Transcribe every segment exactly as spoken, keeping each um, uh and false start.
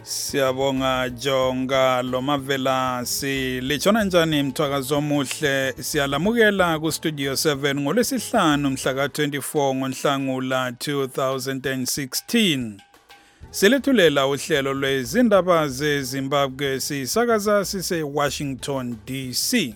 Siyabonga Jonga Lomavela si lichona njani mthwakazo omuhle siyalamukela ku studio seven ngolesihlanu mhla ka twenty-four ngoNhlangula two thousand sixteen. Silethulela uhlelo lwezindaba zeZimbabwe sisakaza sise Washington D C.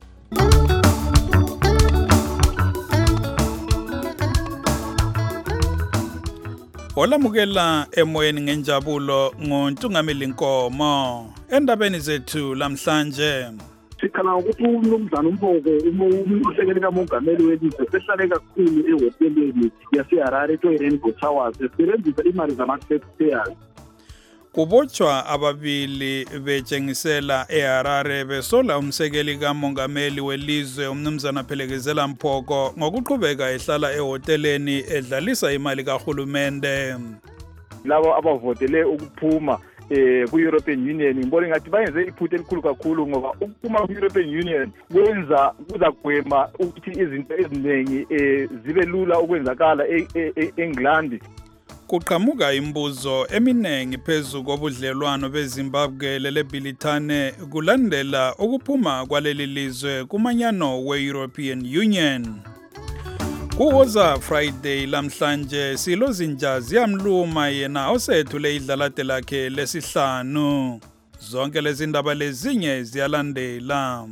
Olamukela emoyeni ngenjabulo ngoNtungameli Nkomo endabeni zethu lamhlanje. Sikhala ukuthi umnumzana uMboko umsekeli kamongameli welizwe sehlale kakhulu ehoteleni yaseHarare eRainbow Towers esebenzisa imali zama-taxpayers. Kubotshwa ababili betshengisela eHarare besola umsekeli kamongameli welizwe umnumzana Phelekezela Mphoko ngokuqhubeka ehlala ehoteleni edlalisa imali kahulumende. Labo abavotele ukuphuma eh ku-European Union ngibona ngathi bayenze iphutha elikhulu kakhulu ngoba ukuphuma ku-European Union kwenza kuzagwema ukuthi izinto eziningi eh zibe lula ukwenzakala eEngland. Kuqhamuka imbuzo eminengi phezulu kobudlelwano beZimbabwe leleBhilithane kulandela ukuphuma kwaleli lizwe kumanyano we-European Union. Kuwoza Friday lamhlanje silozinja ziyamluma yena osethule idlalade lakhe lesihlanu. Zonke lezi ndaba lezinye ziyalandela.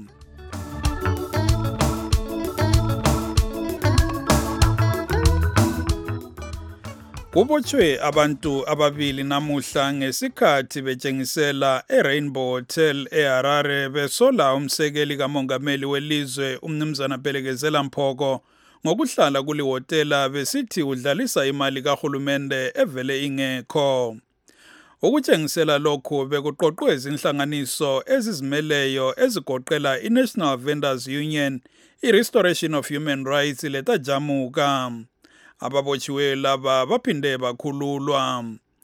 Kubotshwe abantu ababili namuhla ngesikhathi betshengisela eRainbow Hotel eHarare besola umsekeli kamongameli welizwe umnumzana Phelekezela Mphoko ngokuhlala kuli hotela besithi udlalisa imali kahulumende evele ingekho. Ukutshengisela lokhu bekuqoqwe izinhlanganiso ezizimeleyo ezigoqela iNational Vendors Union, iRestoration of Human Rights letajamuka. Ababotshiwe laba baphinde bakhululwa.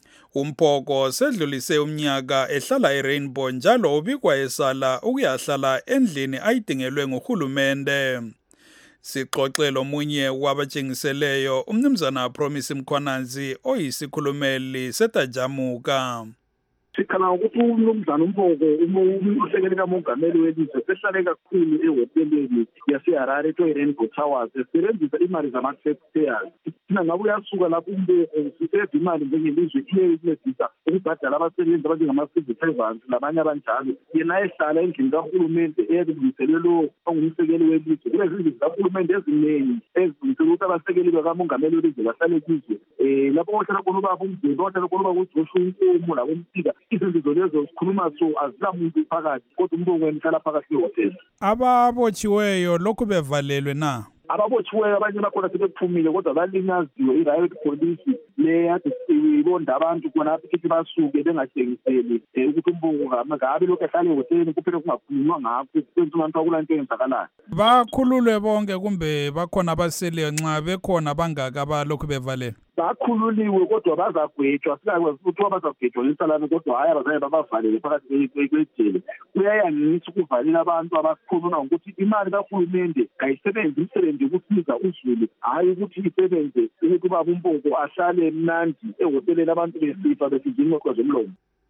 Umphoko sedlulise umnyaka ehlala eRainbow njalo ubikwa esala ukuyahlala endlini ayidingelwe nguhulumende. Sixoxele omunye wabatshengiseleyo umnumzana Promise Mkhwanazi oyisikhulumeli setajamuka. Sikhala ukuthi umnumzana uMboko umsekeli kamongameli welizwe sehlale kakhulu ehoteleni yaseHarare eRainbow Towers esebenzisa imali zama-taxpayers. Thina ngabe uyasuka lapho uMboko sisebenzisa imali njengelizwe iye incedisa ukubhadala abasebenzi abanjengama-civil servants labanye abanjalo. Yena ehlala endlini kahulumende eyazilungiselwe lo ongumsekeli welizwe. Kulezi zindlu zikahulumende eziningi ezilungiselwe ukuthi abasekeli bakamongameli welizwe bahlale kuzwe. Um lapho ohlala khona ubaba uMdleko, ohlala khona ubaba uJoshua Nkomo labomsika. Izinto lezo sikhuluma so azilamuntu phakathi kodwa uMboko wemhlala phakathi ehotela. Ababotshiweyo lokhu bevalelwe na? Ababotshiweyo abanye bakhona sebephumile kodwa balinyaziwe i-riot police leyade ibonda abantu khona ukuthi basuke bengatshengiseli ukuthi uMboko ngabe lokhu ehlala ehoteleni kuphela kungakhulunywa ngakho kwenza abantu akulanto eyenzakalayo. Bakhululwe bonke kumbe bakhona abaseleyo nxa bekhona bangaka abalokhu bevalelwe? Bakhululiwe kodwa bazagwetshwa sikakwazi ukuthi bazagwetshwa insalami kodwa hayi abazange babavalele phakathi kwejele. Kuyayangisa ukuvalela abantu abakhuluma ukuthi imali kahulumende kayisebenzi imisebenzi yokusiza uzulu hayi ukuthi isebenze ukuthi ubaba uMboko ahlale mnandi ehoteleni abantu besifa besiza ingqoqo zomlomo.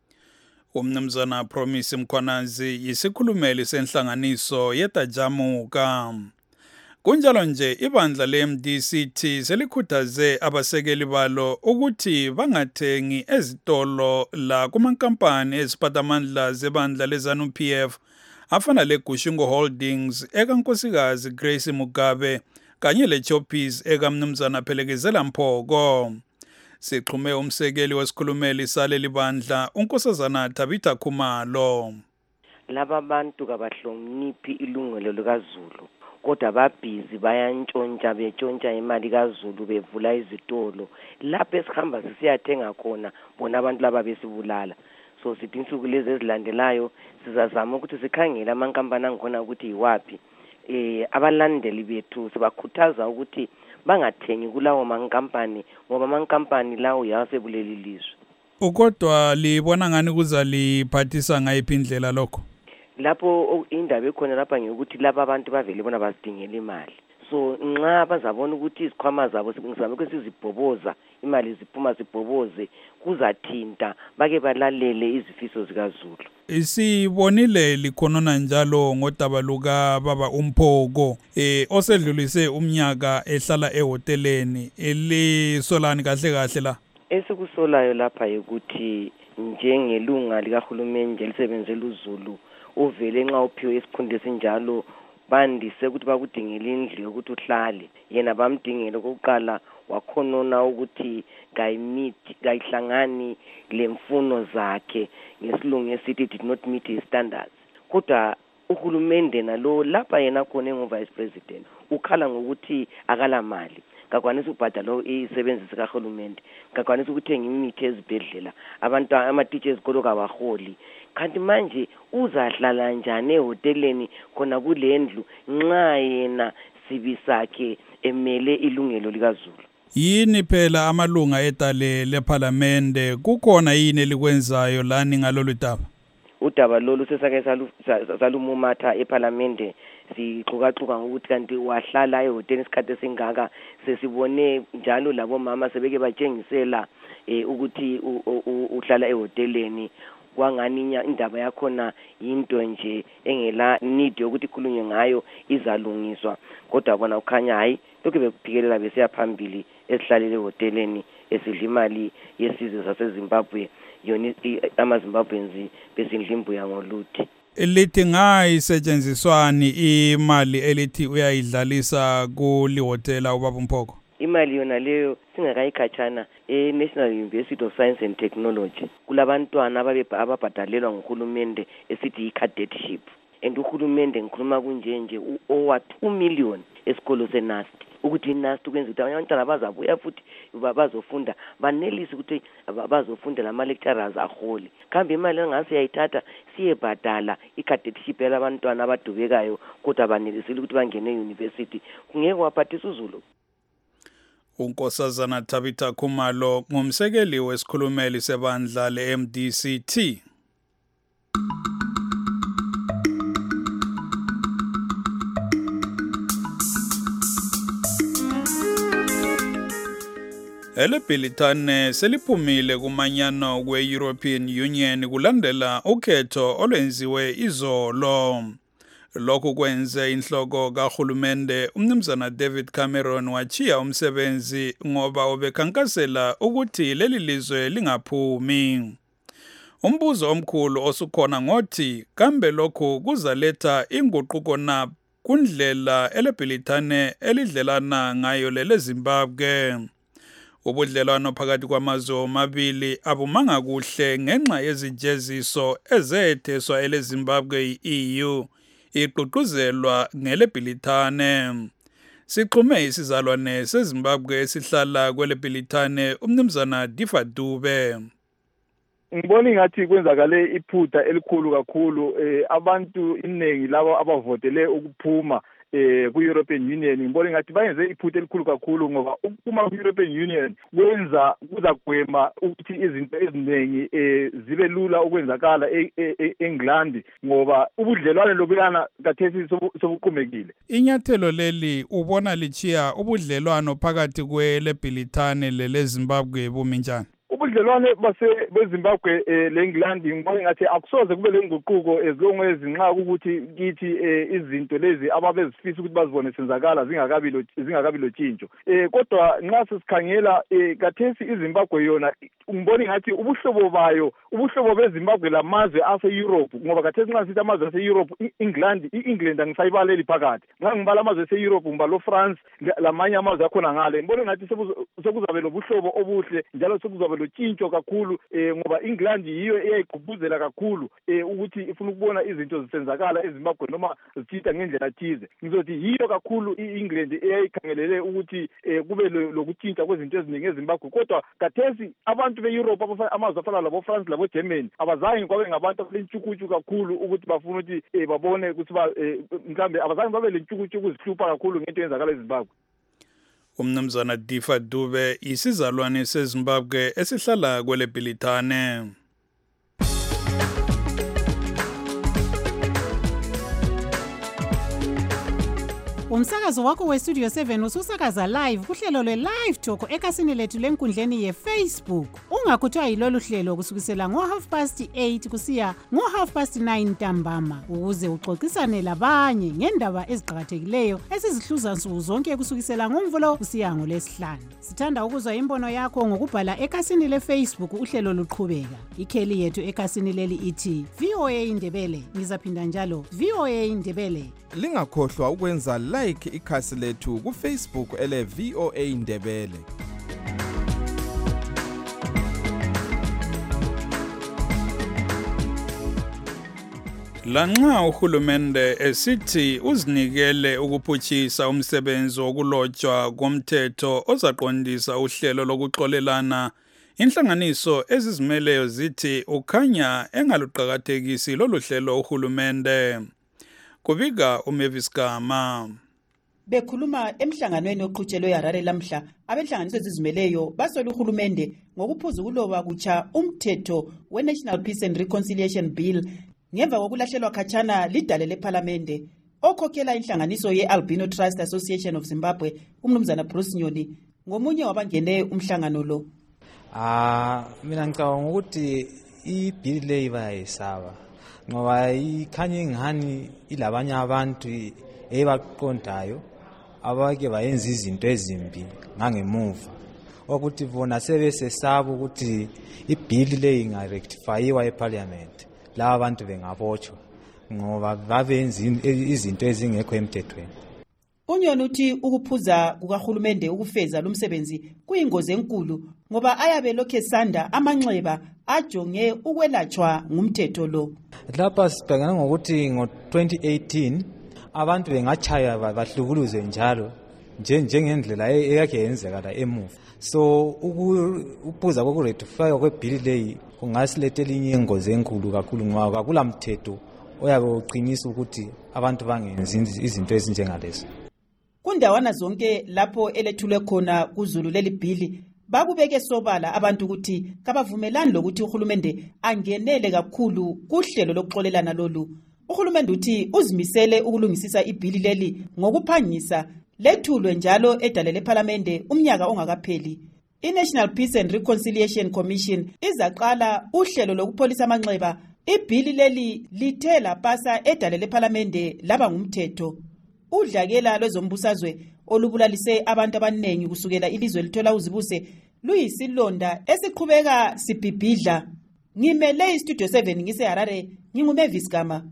Umnumzana Promise Mkhwanazi yisikhulumeli senhlanganiso yetajamuka. Kunjalo nje ibandla le-M D C T selikhuthaze abasekeli balo ukuthi bangathengi ezitolo la kumankampani eziphathamandla zebandla leZANU P F afana leGushungu Holdings ekankosikazi Grace Mugabe kanye leChoppies ekamnumzana Phelekezela Mphoko. Sixhume umsekeli wesikhulumeli saleli bandla unkosazana Tabitha Khumalo. Laba bantu kabahloniphi ilungelo likaZulu. Kodwa babhizi bayantshontsha betshontsha imali kaZulu bevula izitolo lapho esihamba sisiyathenga khona bona abantu laba besibulala. So sithi insuku lezi ezilandelayo sizazama ukuthi sikhangele amankampani angikhona ukuthi yiwapi eh abalandeli bethu sibakhuthaza ukuthi bangathengi kulawo mankampani ngoba amankampani lawo yasebuleli lizwe. Ukodwa libona ngani kuzaliphathisa ngayiphi indlela lokho? Lapho indaba ekhona lapha ngekuthi laba abantu bavele bona bazidingela imali. so nxa bazabona ukuthi izikhwama zabo ngizama ukuthi sizibhoboza imali ziphuma zibhoboze kuzathinta bake balalele izifiso zikaZulu. Isibonile likhonona njalo ngodaba luka baba uMphoko eh osedlulise umnyaka ehlala ehoteleni elisolani kahle kahle la. Esikusolayo lapha ukuthi njengelunga likahulumeni elisebenzela uZulu uvele nxa uphiwe isikhundla esinjalo bandise ukuthi bakudingela indlu yokuthi uhlale yena bamdingela kokuqala wakhonona ukuthi kayimithi kayihlangani lemfuno zakhe ngesilungu esithi did not meet his standards. Kodwa uhulumende nalo lapha yena khona engu-vice president ukhala ngokuthi akala mali kakwanisa ukubhadala isebenzi sikahulumende kakwanisa ukuthenga imithi ezibhedlela abantu ama-teacher ezikolo kabaholi kanti manje uzahlala njani ehoteleni khona kule ndlu nxa yena sibi sakhe emele ilungelo likaZulu. Yini phela amalunga etale leParliament kukhona yini elikwenzayo lani ngalolu daba? Udaba lolu sesake salumumatha eParliament sixukaxuka ngokuthi kanti wahlala ehoteli isikhathi esingaka sesibone njalo labo mama sebeke batshengisela ukuthi uhlala ehoteleni kwangani indaba yakhona into nje engela need yokuthi ikhulunywe ngayo izalungiswa kodwa bona ukhanya hayi lokho bekuphikelela besiya phambili esihlalele ehoteleni esidla imali yesizwe saseZimbabwe yona amaZimbabweans besidla imbuya ngoluthi. Elithi ngayisetshenziswani imali elithi uyayidlalisa kulihotela ubaba uMphoko? Imali yona leyo singakayikhatshana e-National University of Science and Technology kulabantwana ababhadalelwa nguhulumende esithi i-cadetship and uhulumende ngikhuluma kunje nje owa two million esikolo seNAST ukuthi iNAST ukwenza ukuthi abantwana bazabuya futhi bazofunda banelise ukuthi bazofunda lama lecturers aholi kambe imali engase yayithatha siyebhadala i-cadetship yalabantwana abadubekayo kodwa banelisile ukuthi bangene e-university kungeke waphathisa uZulu. uNkosazana Tabitha Khumalo ngumsekeli wesikhulumeli sebandla le-M D C T. Elebhilithane seliphumile kumanyano kwe-European Union kulandela ukhetho olwenziwe izolo. Lokhu kwenze inhloko kahulumende umnumzana David Cameron wachiya umsebenzi ngoba ubekhankasela ukuthi leli lizwe lingaphumi. Umbuzo omkhulu osukhona ngothi kambe lokhu kuzaletha inguquko na kundlela elebhilithane elidlelana ngayo lele Zimbabwe. Ubudlelwano phakathi kwamazwe omabili abumanga kuhle ngenxa yezijeziso ezetheswa ele Zimbabwe i-E U iqhuquzelwa ngelebhilithane. Siqume isizalwane seZimbabwe esihlala kwelebhilithane umnumzana Difa Dube. Ngibona ngathi kwenzakale iphutha elikhulu kakhulu abantu iningi labo abavotele ukuphuma eh ku-European Union ngibona ngathi bayenze iphutha elikhulu kakhulu ngoba ukuphuma ku-European Union kwenza kuzagwema ukuthi izinto eziningi eh zibe lula ukwenzakala eEngland ngoba ubudlelwane lobuyana kathesi sobuqhumekile. Inyathelo leli ubona lichiya ubudlelwano phakathi kwelebhilithane lele Zimbabwe buminjani? Ubudlelwane base beZimbabwe leEngland ngibona ngathi akusoze kube lenguquko ezilongo ezinqa ukuthi kithi izinto lezi ababezifisa ukuthi bazibone senzakala zingakabi zingakabi lotshintsho eh kodwa nxa sisikhangela kathesi iZimbabwe yona ngibona ngathi ubuhlobo bayo ubuhlobo beZimbabwe lamazwe ase-Europe ngoba kathesi nxa sithi amazwe ase-Europe iEngland iEngland angisayibaleli phakathi nxa ngibala amazwe ase-Europe ngibala France lamanye amazwe akhona ngale ngibona ngathi sekuzabe lobuhlobo obuhle njalo sekuzabe lotshintsho kakhulu eh ngoba England yiyo eyayigqubuzela kakhulu eh ukuthi ifuna ukubona izinto zisenzakala eZimbabwe noma zithinta ngendlela thize ngizothi yiyo kakhulu iEngland eyayikhangelele ukuthi eh kube lokutshintsha kwezinto eziningi eZimbabwe kodwa kathesi abantu beEurope amazwe afana labo France labo Germany abazange kwabe ngabantu abelentshukutshu kakhulu ukuthi bafuna ukuthi eh babone ukuthi ba mhlambe abazange babe lentshukutshu ukuzihlupha kakhulu ngento eyenzakala eZimbabwe. Umnumzana Difa Dube isizalwane seZimbabwe esihlala kwelebhilithane. Umsakazo wakho we-Studio seven ususakaza live kuhlelo lwe-Live Talk ekasini lethu lenkundleni ye-Facebook. Ungakhuthwa yilolu hlelo kusukisela ngo-half past eight kusiya ngo-half past nine ntambama ukuze uxoxisane labanye ngendaba eziqakathekileyo esizihluza nsuku zonke kusukisela ngoMvulo kusiya ngoLwesihlanu. Sithanda ukuzwa imbono yakho ngokubhala ekasini le-Facebook uhlelo luqhubeka. Ikheli yethu ekasini leli ithi V O A Indebele. Ngizaphinda njalo V O A Indebele. Lingakhohlwa ukwenza like ikhasi lethu ku Facebook ele V O A Indebele. Lanxa uhulumende esithi uzinikele ukuphuthisa umsebenzi wokulotshwa komthetho ozaqondisa uhlelo lokuxolelana, inhlanganiso ezizimeleyo zithi ukhanya engaluqakathekisi lolu hlelo uhulumende. Kubika uMavis Gama. Bekhuluma emhlanganweni oqhutshelwe eHarare lamhla, abenhlanganiso ezizimeleyo basola uhulumende ngokuphuza ukuloba kutsha umthetho we-National Peace and Reconciliation Bill ngemva kokulahlelwa khatshana lidale leParlamente. Okhokhela inhlanganiso ye-Albino Trust Association of Zimbabwe, umnumzana Bruce Nyoni, ngomunye wabangene umhlangano lo. Ah, mina ngicabanga ukuthi i-bill le bayayisaba ngoba ikhanya ingani ilabanye abantu ebaqondayo abake bayenza izinto ezimbi ngangemuva ukuthi bona sebesesaba ukuthi i-bill le ingarectifyiwa eParliament, laba bantu bengabotshwa ngoba babenza izinto ezingekho emthethweni. Unyoni uthi ukuphuza kukahulumende ukufeza lo msebenzi kuyingozi enkulu ngoba ayabe lokhe sanda amanxeba ajonge ukwelatshwa ngumthetho lo. Lapha sibhekana ngokuthi ngo twenty eighteen abantu bengachaya bahlukuluze njalo njengendlela eyakhe yenzeka la emuva. So ukuphuza kokurectify kwebill leyi kungasilethela inye ingozi enkulu kakhulu ngoba akula mthetho oyabe uqinisa ukuthi abantu bangenzi izinto ezinjengalezo. Kundawana zonke lapho elethulwe khona kuzulu leli bhili bakubeke sobala abantu ukuthi kabavumelani lokuthi uhulumende angenele kakhulu kuhlelo lokuxolelana lolu. Uhulumende uthi uzimisele ukulungisisa ibhili leli ngokuphangisa lethulwe njalo edale leParlamente umnyaka ongakapheli. I-National Peace and Reconciliation Commission izaqala uhlelo lokupholisa amanxeba. Ibhili leli lithe lapasa edale leParlamente laba ngumthetho. Udlakela lwezombusazwe olubulalise abantu abanengi kusukela ilizwe lithola uzibuse luyisilonda esiqhubeka sibhibhidla. Ngimele iStudio seven ngiseHarare, nginguMavis Gama.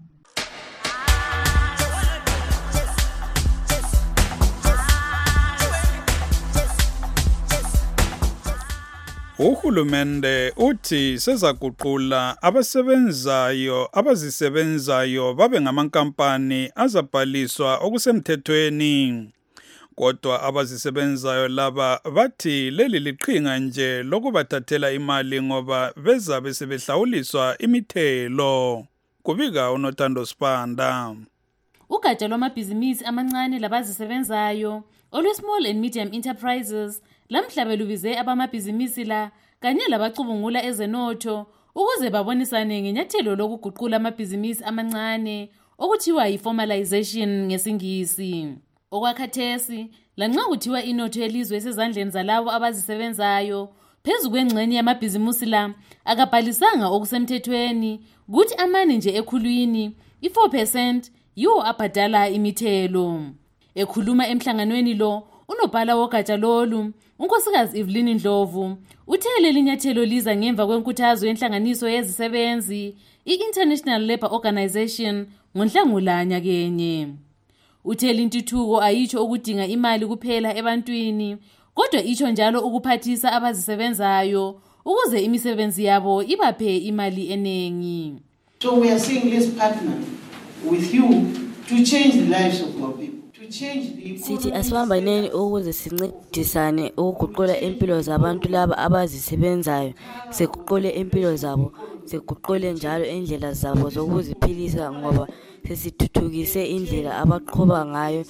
Uhulumende uthi sezaguqula abasebenzayo abazisebenzayo babe ngamankampani azabhaliswa okusemthethweni. Kodwa abazisebenzayo laba bathi leli liqhinga nje lokubathathela imali ngoba beza besebehlawuliswa imithelo. Kubika uNothando Sipanda. Ugatsha lwamabhizinisi amancane labazisebenzayo olwe-Small and Medium Enterprises lamhlabe lubize abamabhizinisi la kanye labacubungula ezenotho ukuze babonisane ngenyathelo lokuguqula amabhizinisi amancane okuthiwa yi-formalization ngesingisi. Okwakhathesi lanxa kuthiwa inotho yelizwe esezandleni zalabo abazisebenzayo phezu kwengxenye yamabhizinisi la akabhalisanga okusemthethweni kuthi amane nje ekhulwini i-four percent yiwo abhadala imithelo. Ekhuluma emhlanganweni lo unobhala wogatsha lolu unkosikazi Evelyn Ndlovu uthe leli nyathelo liza ngemva kwenkuthazo yenhlanganiso yezisebenzi i-International Labour Organization ngoNhlangula nyakenye. Uthe lintuthuko ayitsho ukudinga imali kuphela ebantwini kodwa itsho njalo ukuphathisa abazisebenzayo ukuze imisebenzi yabo ibaphe imali enengi. So we are seeing this partner with you to change the lives of our people. Sithi asibambaneni ukuze sincedisane ukuguqula impilo zabantu laba abazisebenzayo, siguqule impilo zabo, siguqule njalo indlela zabo zokuziphilisa ngoba sesithuthukise indlela abaqhuba ngayo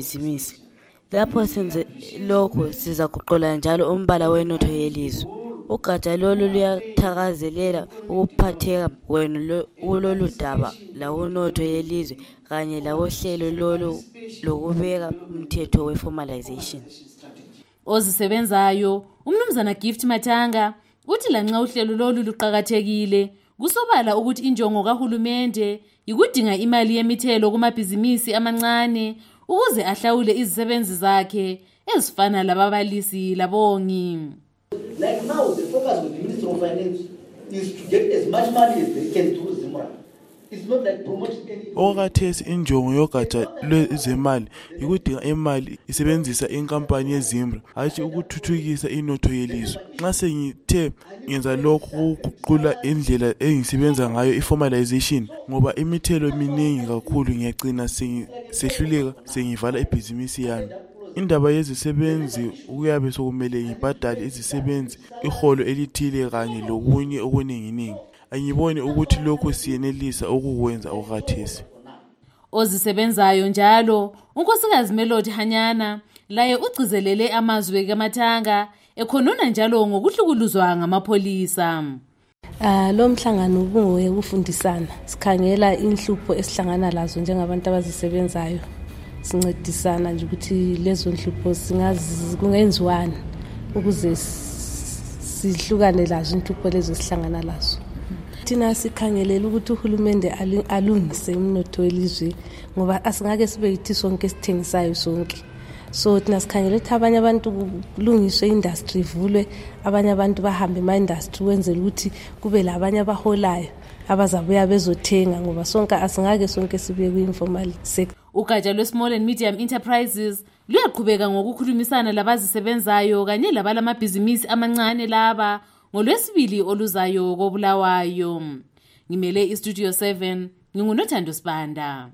ezemabhizinisi. Lapho senze lokho sizaguqula njalo umbala wenotho yelizwe. ugatsha lolu luyathakazelela ukuphatheka kwenu kulolu daba lawonotho yelizwe kanye lawohlelo lolu lokubeka umthetho we-formalization. Ozisebenzayo umnumzana Gift Matanga uthi lanxa uhlelo lolu luqhakathekile kusobala ukuthi injongo kahulumende ikudinga imali yemithelo kumabhizinisi amancane ukuze ahlawule izisebenzi zakhe ezifana lababalisi labongi. Like now, the focus of the Minister of Finance is to get as much money as they can through Zimra. It's not like promoting any... Okathesi injongo yogatsha lwezemali yikudinga imali isebenzisa inkampani yeZimra hayi ukuthuthukisa inotho yelizwe. Nxa sengithe ngenza lokho ukuguqula indlela engisebenza ngayo i-formalization ngoba imithelo miningi kakhulu ngiyagcina sehluleka sengivala ibhizinisi yami. Indaba yezisebenzi ukuyabe sokumele ngibhadale izisebenzi iholo elithile kanye lokunye okuninginingi. Angiboni ukuthi lokho siyenelisa ukukwenza okathesi. Ozisebenzayo njalo unkosikazi Melody Hanyana laye ugcizelele amazwi kaMathanga ekhonona njalo ngokuhlukuluzwa ngamapholisa. Ah lo mhlangano ubungoye ukufundisana sikhangela inhlupho esihlangana lazo njengabantu abazisebenzayo. Sincedisana nje ukuthi lezo nhlupho singazi kungenziwani ukuze sihlukane lazo inhlupho lezo sihlangana lazo. Thina sikhangelela ukuthi uhulumende alungise umnotho welizwe ngoba asingake sibe yithi sonke sithengisayo sonke. So thina sikhangela ukuthi abanye abantu kulungiswe industry ivulwe, abanye abantu bahambe ema industry wenzela ukuthi kube labanye abaholayo abazabuya bezothenga ngoba sonke asingake sonke sibe ku-informal sector. Ugatsha lwe-Small and Medium Enterprises luyaqhubeka ngokukhulumisana labazisebenzayo kanye labalamabhizinisi amancane laba ngolwesibili oluzayo koBulawayo. Ngimele iStudio seven, nginguNothando Sibanda.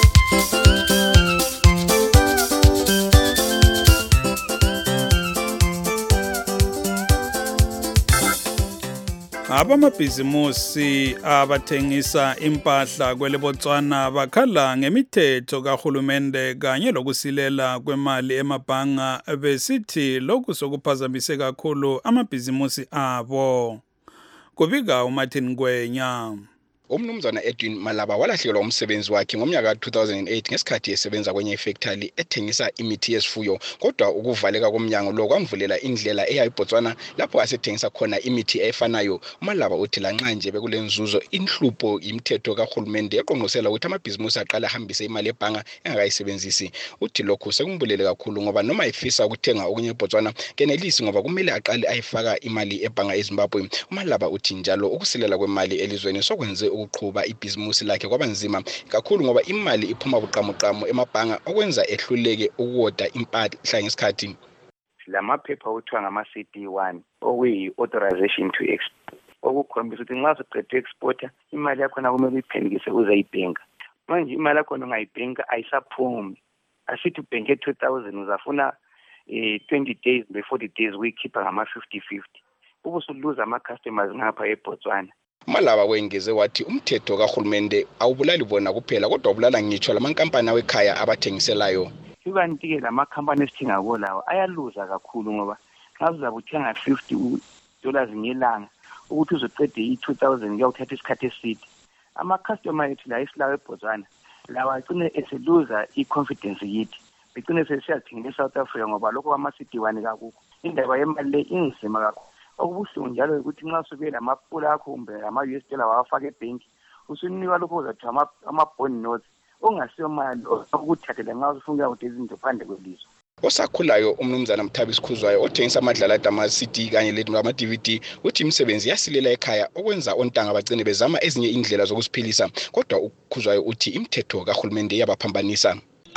Abamabhizimusi abathengisa impahla kwele Botswana bakhala ngemithetho kahulumende kanye lokusilela kwemali emabhanga besithi lokhu sokuphazamise kakhulu amabhizimusi abo. Kubika uMartin Ngwenya. Umnumzana Edwin Malaba walahlekelwa umsebenzi wakhe ngomnyaka two thousand eight ngesikhathi esebenza kwenye ifactory ethengisa imithi yesifuyo, kodwa ukuvaleka komnyango lo kwamvulela indlela eya eBotswana lapho asethengisa khona imithi efanayo. Malaba uthi lanxa nje bekulenzuzo inhlupho imithetho kahulumende eqonqosela ukuthi amabhizimusi aqala ahambise imali ebhanga engakayisebenzisi. Uthi lokhu sekumbulele kakhulu ngoba noma efisa ukuthenga okunye eBotswana kenelisi ngoba kumele aqale ayifaka imali ebhanga eZimbabwe. Malaba uthi njalo ukusilela kwemali elizweni sokwenze ukuqhuba ibhizimusi lakhe kwabanzima kakhulu ngoba imali iphuma buqamuqamu emabhanga okwenza ehluleke ukuwoda impahla ngesikhathi. Lamaphepha okuthiwa ngama-C D one okuyi-authorization to export okukhombisa ukuthi nxa usuqede exporter imali yakhona kumele uyiphendukise uze ibhenka. Manje imali yakhona ungayibhenka ayisaphumi. Asithi ubhenke two thousand uzafuna eh twenty days be forty days uyikhipha ngama-fifty fifty. Ubusuluza ama-customers ngapha eBotswana. Malaba wengeze wathi umthetho kahulumende awubulali bona kuphela kodwa ubulala ngitsho lamankampani awekhaya abathengiselayo. Ibantike lamakhampani esithenga kuwo lawo ayaluza kakhulu ngoba nxa uzabe uthenga fifty dollars ngelanga ukuthi uzoqede i-two thousand kuyawuthatha isikhathi eside. Ama-customer ethu la esilawo eBotswana lawa agcine eseluza i-confidence yithi. Begcine sesiyathenga eSouth Africa ngoba lokho kwama-C D one kakukho. Indaba yemali le inzima kakhulu. Okubuhlungu njalo ukuthi nxa usube lamapula akho kumbe ama-U S dollar wafaka ebhenki usunika lokho uzathiwa ama-bond notes ongasiyo mali okuthathela nxa ufuna ukuthi izinto phandle kwelizwe. Osakhulayo umnumzana Mthabisi Khuzwayo othengisa amadlala ama-C D kanye lama-D V D uthi imisebenzi yasilela ekhaya okwenza ontanga bagcine bezama ezinye indlela zokusiphilisa kodwa uKhuzwayo uthi imithetho kahulumende iyabaphambanisa.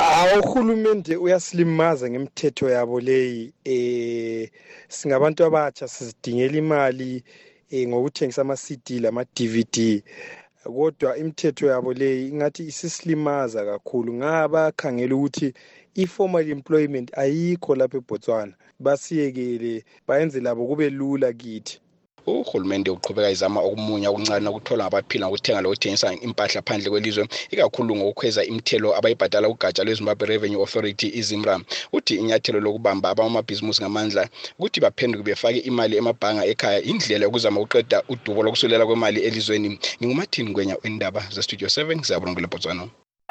Uhulumende uyasilimaza ngemithetho yabo leyi eh singabantu abatsha sizidingela imali eh ngokuthengisa ama-C D lama-D V D kodwa imithetho yabo leyi ingathi isisilimaza kakhulu ngaba khangela ukuthi i-formal employment ayikho lapha eBotswana basiyekele bayenze labo kube lula kithi. uhulumende uqhubeka izama okumunya okuncane ukuthola abaphila ngokuthenga lokuthengisa impahla phandle kwelizwe ikakhulu ngokukhweza imithelo abayibhadala kugatsha lweZimbabwe Revenue Authority iZimra. Uthi inyathelo lokubamba abamabhizimusi ngamandla ukuthi baphenduke befake imali emabhanga ekhaya indlela yokuzama ukuqeda udubo lokusulela kwemali elizweni. NginguMartin Ngwenya wendaba ze Studio seven zabongela Botswana.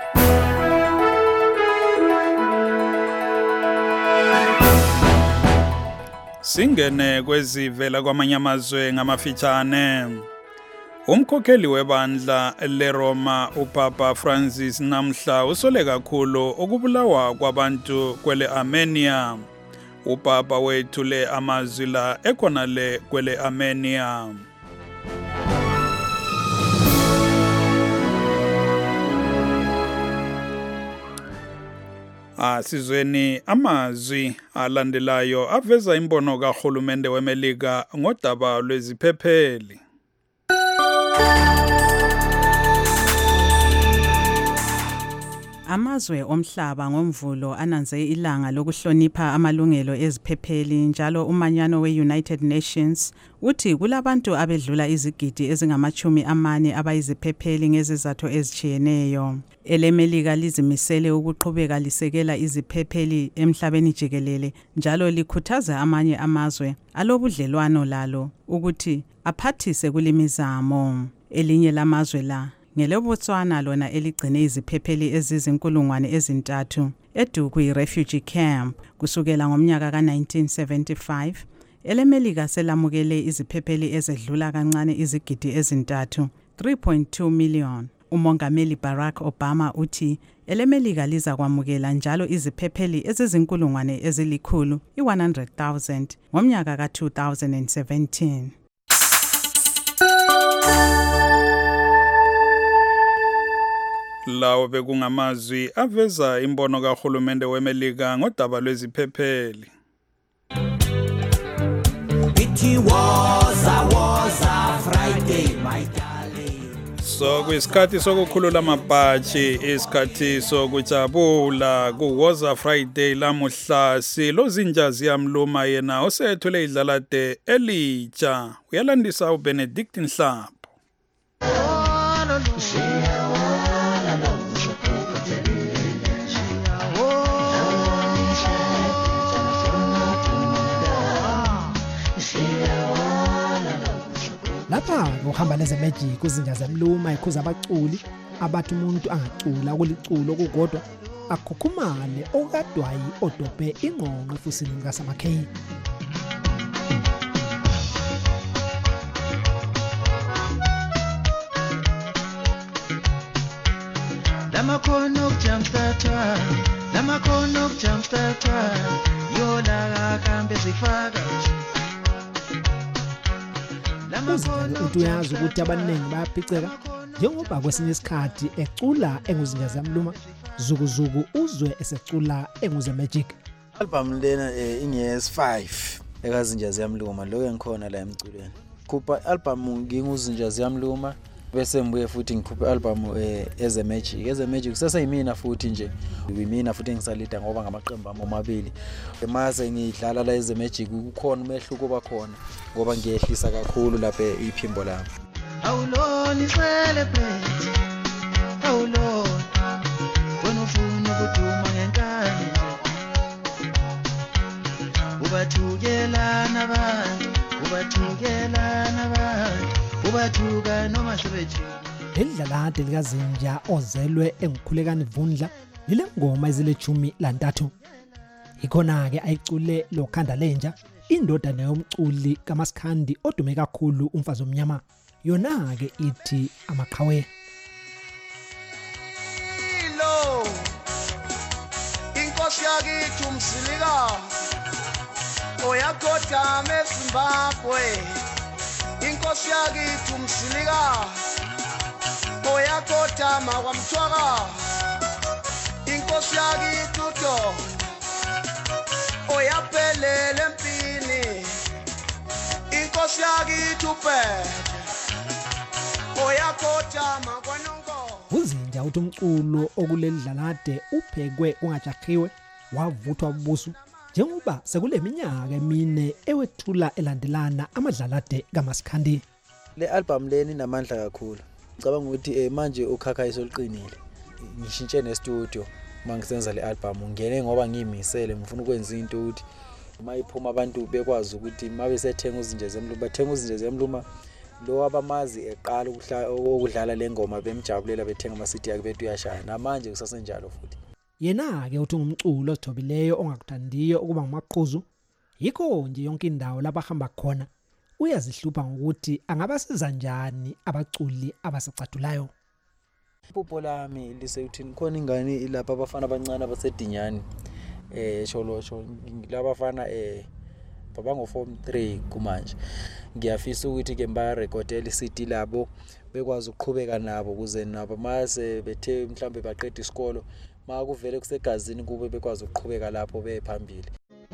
Singene kwezivela kwamanye amazwe ngamafitshane. Umkhokheli webandla leRoma uPapa Francis namhla usole kakhulu ukubulawa kwabantu kwele Armenia. UPapa wethule amazwi la ekhona le kwele Armenia. Asizweni amazwi alandelayo aveza imbono kaHulumende weMelika ngodaba lweziphepheli. Amazwe omhlaba ngomvulo ananze ilanga lokuhlonipha amalungelo eziphepheli njalo umanyano we-United Nations uthi kulabantu abedlula izigidi ezingamachumi amane abayiziphepheli ngezizathu ezitshiyeneyo. EleMelika lizimisele ukuqhubeka lisekela iziphepheli emhlabeni jikelele njalo likhuthaza amanye amazwe alobudlelwano lalo ukuthi aphathise kulimizamo. Elinye lamazwe la ngeleBotswana lona eligcine iziphepheli ezizinkulungwane ezintathu eDukwi Refugee Camp kusukela ngomnyaka ka nineteen seventy-five. EleMelika selamukele iziphepheli ezedlula kancane izigidi ezintathu three point two million. Umongameli Barack Obama uthi EleMelika liza kwamukela njalo iziphepheli ezizinkulungwane ezilikhulu i one hundred thousand ngomnyaka ka two thousand seventeen. Lawo bekungamazwi aveza imbono kaHulumende weMelika ngodaba lweziphepheli. It was a was a Friday my darling. So kwisikhathi sokukhulula amabhaji isikhathi sokujabula kuwoza Friday lamuhla silozinja ziyamluma yena osethule idlalade elitsha uyalandisa uBenedict Nhlapho. Lapha ngohamba leze magic kuzinja zemluma ikhuza abaculi abathi umuntu angacula kuliculo kukodwa akhukhumane okadwayi odobhe ingqonqo efusini likaSamakheyi. Lamakhono okujamstatha lamakhono okujamstatha yola kambe zifaka umuntu uyazi ukuthi abaningi bayaphiceka njengoba kwesinye isikhathi ecula enguzinja zamluma zukuzuku uzwe esecula enguze magic. Album lena ingiyes five ekazinja ziyamluma lo engikhona la emculweni. Khupha album nginguzinja ziyamluma bese ngibuye futhi ngikhuphe album eze magic eze magic sasa yimina futhi nje yimina futhi ngisalida ngoba ngamaqembu ami omabili emaze ngidlala la eze magic kukhona umehluko bakhona ngoba ngiyehlisa kakhulu lapha iphimbo lami. Awuloni celebrate awuloni wena ufuna ukuduma ngenkani ubathukelana abantu ubathukelana abantu ubathuka noma sebethi Lelidlalade likazinja ozelwe engikhulekani Vundla lile ngoma ezilechumi lantathu ikhona ke ayicule lokhanda lenja indodana yomculi kaMasikhandi odume kakhulu umfazi omnyama yona ke ithi amaqhawe. Lo inkosi yakithi umsilika oyakhoda eZimbabwe inkosi yakithi umsilika oyakhoda makwamthwaka inkosi yakithi udo oyaphelele empini inkosi yakithi uphethe oyakhoda makwanonko. Uzinja uthi umculo okulelidlalade uphekwe ungajakhiwe wavuthwa ubusu njengoba sekule minyaka emine ewethula elandelana amadlalade kaMasikhandi. Le album leni inamandla kakhulu. Ngicabanga ukuthi eh, manje ukhakhayiso liqinile. Ngishintshe ne-studio mangisenza le album ngene ngoba ngiyimisele ngifuna ukwenza into ukuthi mayiphuma abantu bekwazi ukuthi mabe sethenga uzinje zemluma bathenga uzinje zemluma lo abamazi eqala ukudlala lengoma bemjabulela bethenga ama C D yakhe bethu uyashaya namanje kusasenjalo futhi. Yena ke uthi ngumculo osithobileyo ongakuthandiyo ukuba ngumaqhuzu yikho nje yonke indawo labahamba khona uyazihlupha ngokuthi angabasiza njani abaculi abasacatulayo. Iphupho lami lisekuthini khona ingane lapha abafana abancane abasedinyani eh sholosho labafana eh baba ngo form three kumanje ngiyafisa ukuthi ke mba recordela i C D labo bekwazi ukuqhubeka nabo ukuze nabo mase bethe mhlambe baqeda isikolo makuvele kusegazini kube bekwazi ukuqhubeka lapho bephambili.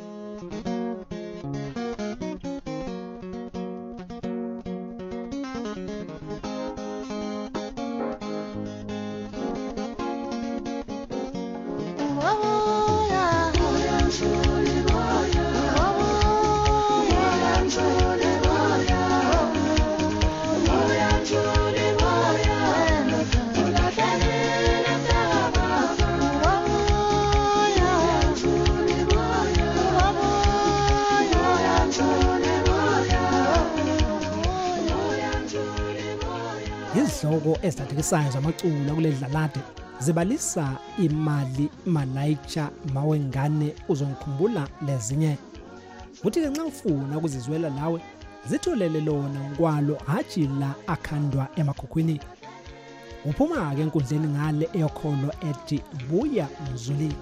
Izihloko ezithathikisayo zamacula kule dlalade zibalisa imali malayicha mawengane uzongikhumbula lezinye. Uthi ke nxa ufuna ukuzizwela nawe zitholele lona ngokwalo haji la akhandwa emakhukhwini. Uphuma ke enkundleni ngale eyokholo ethi buya mzuli.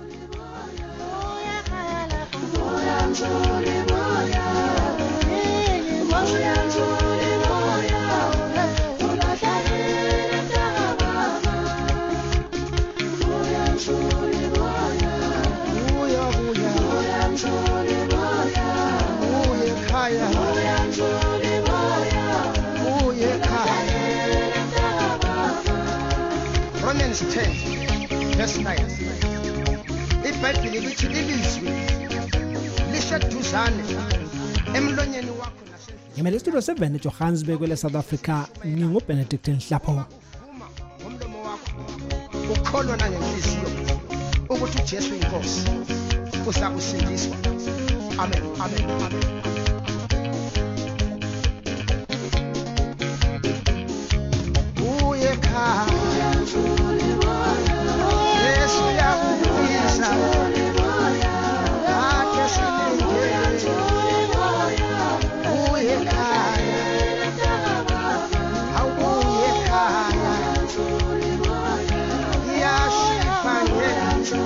Romans ten verse nine. IBhayibheli lithi ilizwi lishaduzane emlonyeni wakho nasendlini. Ngimele studio seven eJohannesburg kwele South Africa nginguBenedict Nhlapho. Ngomlomo wakho ukholwa nangenhliziyo ukuthi uJesu inkosi uzakusindiswa. Amen. Amen. Amen. Uye ekhaya Yesu yakubisa ake silinde uye ekhaya awuye ekhaya yashifa ngenzo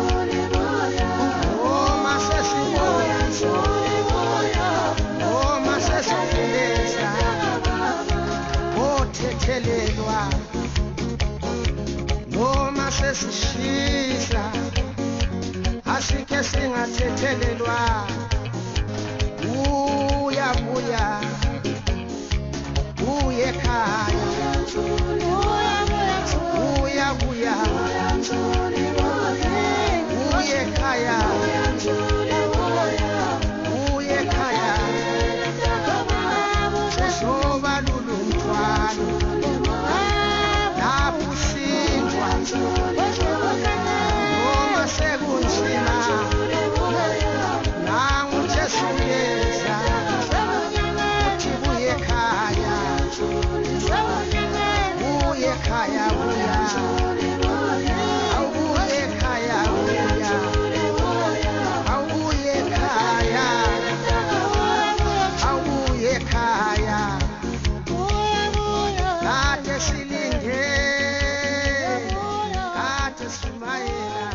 oma sesiboya oma sesigeleza othethelelwa noma sesishisa asike singathethelelwa uya buya uye ekhaya uya buya uye ekhaya uye ekhaya sesoba lulumthwalo lapho ushintshwa noma sekunzima nangu Jesu yeza uthi buye ekhaya buye ekhaya buya awubuye ekhaya buya awubuye ekhaya awubuye ekhaya kade silinde kade simayela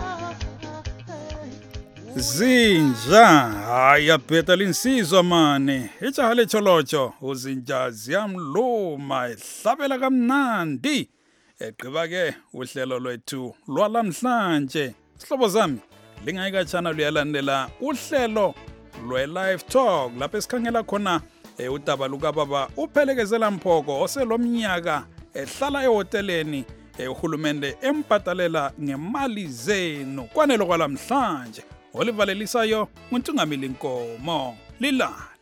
Zinja haya pheta linsizwa mane ijaha lecholocho uzinja ziyamluma ehlabela kamnandi egqiba ke uhlelo lwethu lwalamhlanje. Sihlobo zami lingayikatshana luyalandela uhlelo lwe-live talk lapho esikhangela khona eh, udaba lukababa uphelekezela Mphoko oselomnyaka ehlala ehoteleni eh, uhulumende embhatalela ngemali zenu kwanelo kwalamhlanje. olivalelisayo nguNtungamili Nkomo. Lila